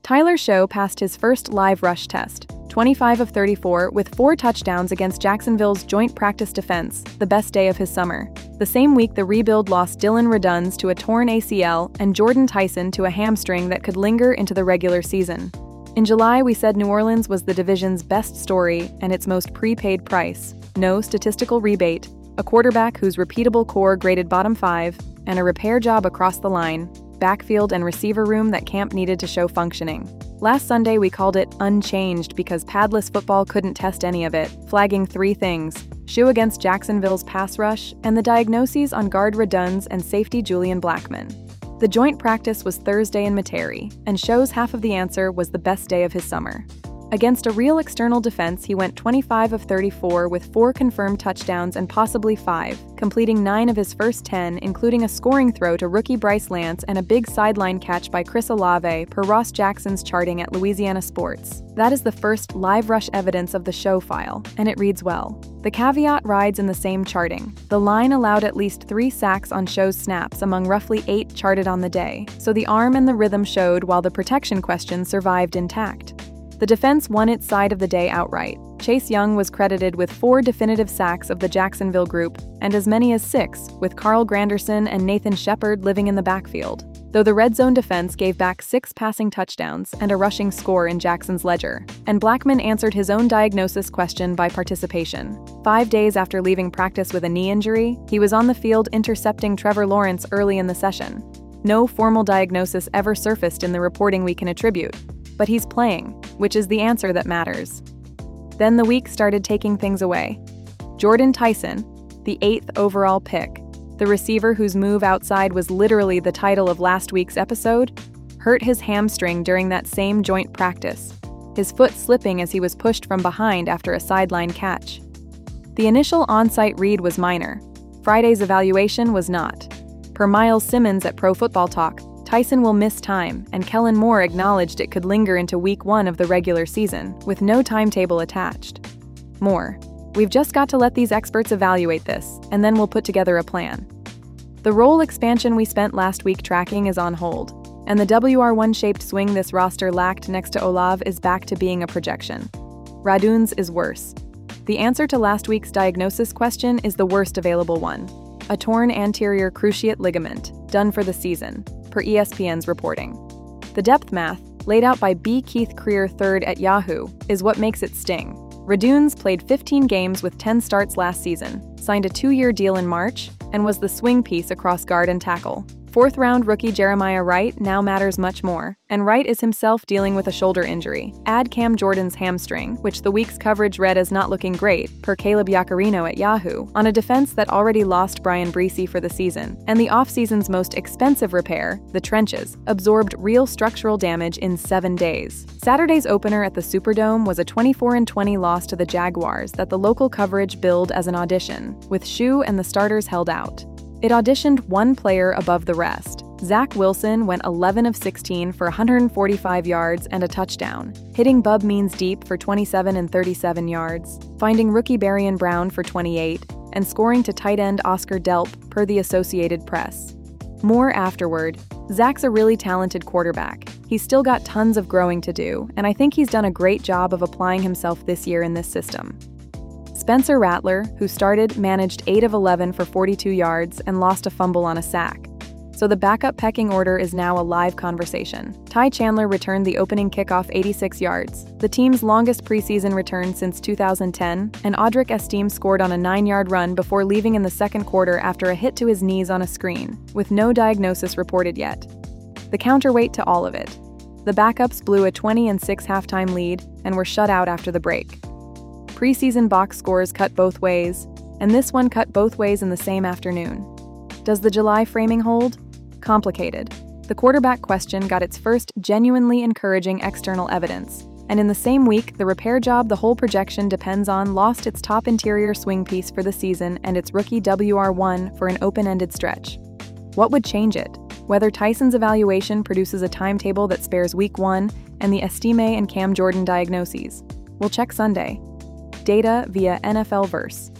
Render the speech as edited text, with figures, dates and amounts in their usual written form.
Tyler Shough passed his first live rush test, 25 of 34, with 4 touchdowns against Jacksonville's joint practice defense, the best day of his summer. The same week, the rebuild lost Dillon Radunz to a torn ACL and Jordan Tyson to a hamstring that could linger into the regular season. In July, we said New Orleans was the division's best story and its most prepaid price. No statistical rebate, a quarterback whose repeatable core graded bottom 5, and a repair job across the line, backfield and receiver room that camp needed to show functioning. Last Sunday, we called it unchanged because padless football couldn't test any of it, flagging 3 things: Shough against Jacksonville's pass rush, and the diagnoses on guard Radunz and safety Julian Blackmon. The joint practice was Thursday in Metairie, and Shough's half of the answer was the best day of his summer. Against a real external defense, he went 25 of 34 with 4 confirmed touchdowns and possibly 5, completing 9 of his first 10, including a scoring throw to rookie Bryce Lance and a big sideline catch by Chris Olave, per Ross Jackson's charting at Louisiana Sports. That is the first live rush evidence of the Shough file, and it reads well. The caveat rides in the same charting. The line allowed at least 3 sacks on Shough's snaps among roughly 8 charted on the day, so the arm and the rhythm showed while the protection question survived intact. The defense won its side of the day outright. Chase Young was credited with 4 definitive sacks of the Jacksonville group, and as many as 6, with Carl Granderson and Nathan Shepard living in the backfield. Though the red zone defense gave back 6 passing touchdowns and a rushing score in Jackson's ledger, and Blackmon answered his own diagnosis question by participation. 5 days after leaving practice with a knee injury, he was on the field intercepting Trevor Lawrence early in the session. No formal diagnosis ever surfaced in the reporting we can attribute, but he's playing, which is the answer that matters. Then the week started taking things away. Jordan Tyson, the 8th overall pick, the receiver whose move outside was literally the title of last week's episode, hurt his hamstring during that same joint practice, his foot slipping as he was pushed from behind after a sideline catch. The initial on-site read was minor. Friday's evaluation was not. Per Miles Simmons at Pro Football Talk, Tyson will miss time, and Kellen Moore acknowledged it could linger into week 1 of the regular season, with no timetable attached. Moore: "We've just got to let these experts evaluate this, and then we'll put together a plan." The role expansion we spent last week tracking is on hold, and the WR1-shaped swing this roster lacked next to Olave is back to being a projection. Radunz is worse. The answer to last week's diagnosis question is the worst available one: a torn anterior cruciate ligament, done for the season, per ESPN's reporting. The depth math, laid out by B. Keith Creer III at Yahoo, is what makes it sting. Radunz played 15 games with 10 starts last season, signed a 2-year deal in March, and was the swing piece across guard and tackle. 4th-round rookie Jeremiah Wright now matters much more, and Wright is himself dealing with a shoulder injury. Add Cam Jordan's hamstring, which the week's coverage read as not looking great, per Caleb Yacarino at Yahoo, on a defense that already lost Brian Bresee for the season, and the offseason's most expensive repair, the trenches, absorbed real structural damage in 7 days. Saturday's opener at the Superdome was a 24-20 loss to the Jaguars that the local coverage billed as an audition, with Shough and the starters held out. It auditioned one player above the rest. Zach Wilson went 11 of 16 for 145 yards and a touchdown, hitting Bub Means deep for 27 and 37 yards, finding rookie Barian Brown for 28, and scoring to tight end Oscar Delp, per the Associated Press. More afterward: "Zach's a really talented quarterback. He's still got tons of growing to do, and I think he's done a great job of applying himself this year in this system." Spencer Rattler, who started, managed 8 of 11 for 42 yards and lost a fumble on a sack. So the backup pecking order is now a live conversation. Ty Chandler returned the opening kickoff 86 yards, the team's longest preseason return since 2010, and Audric Estime scored on a 9-yard run before leaving in the second quarter after a hit to his knees on a screen, with no diagnosis reported yet. The counterweight to all of it: the backups blew a 20-6 halftime lead and were shut out after the break. Preseason box scores cut both ways, and this one cut both ways in the same afternoon. Does the July framing hold? Complicated. The quarterback question got its first genuinely encouraging external evidence, and in the same week, the repair job the whole projection depends on lost its top interior swing piece for the season and its rookie WR1 for an open-ended stretch. What would change it? Whether Tyson's evaluation produces a timetable that spares week 1 and the Estime and Cam Jordan diagnoses. We'll check Sunday. Data via NFL Verse.